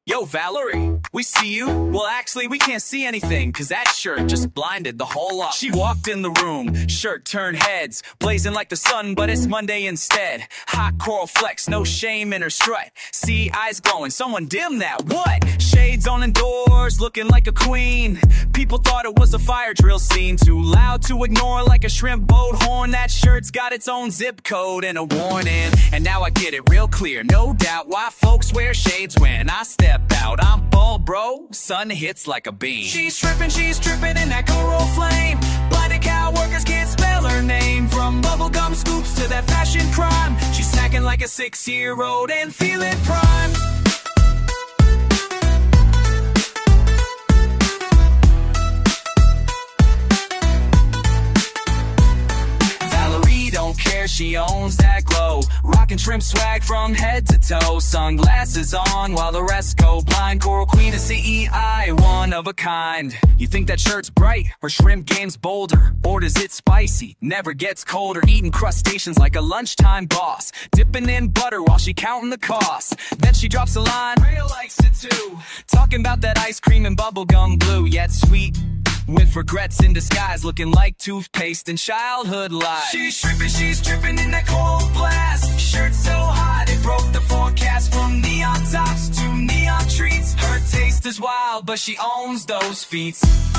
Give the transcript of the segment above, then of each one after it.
Yo, Valerie, we see you? Well, actually, we can't see anything, cause that shirt just blinded the whole lot. She walked in the room, shirt turned heads, blazing like the sun, but it's Monday instead. Hot coral flex, no shame in her strut. See, eyes glowing, someone dim that, what? Shades on indoors, looking like a queen. People thought it was a fire drill scene, too loud to ignore like a shrimp boat horn. That shirt's got its own zip code and a warning. And now I get it real clear, no doubt why folks wear shades when I step out. I'm bald, bro, sun hits like a beam. She's tripping in that coral flame. Blinded cow workers can't spell her name. From bubblegum scoops to that fashion crime, she's snacking like a 6-year-old and feeling prime. She owns that glow, rockin' shrimp swag from head to toe. Sunglasses on while the rest go blind. Coral queen of CEI, one of a kind. You think that shirt's bright, her shrimp game's bolder. Orders it spicy, never gets colder. Eating crustaceans like a lunchtime boss, dipping in butter while she counting the cost. Then she drops a line, Rhea likes it too, talking about that ice cream and bubblegum blue, yet sweet with regrets in disguise, looking like toothpaste and childhood lies. She's tripping in that cold blast. Shirt so hot it broke the forecast. From neon tops to neon treats, her taste is wild, but she owns those feats.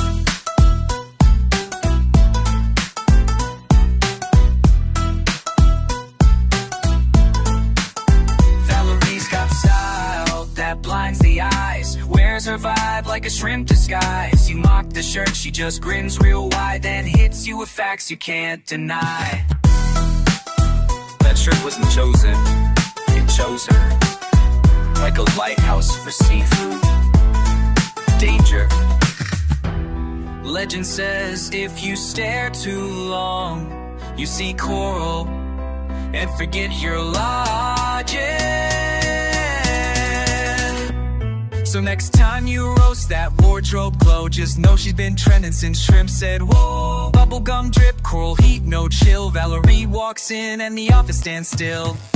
Valerie's got style that blinds the eyes, wears her vibe like a shrimp disguise. You mock the shirt, she just grins real wide, then hits you with facts you can't deny. That shirt wasn't chosen, it chose her. Like a lighthouse for seafood. Danger. Legend says if you stare too long, you see coral and forget your logic. So next time you roast that wardrobe glow, just know she's been trending since shrimp said whoa. Bubblegum drip, coral heat, no chill. Valerie walks in and the office stands still.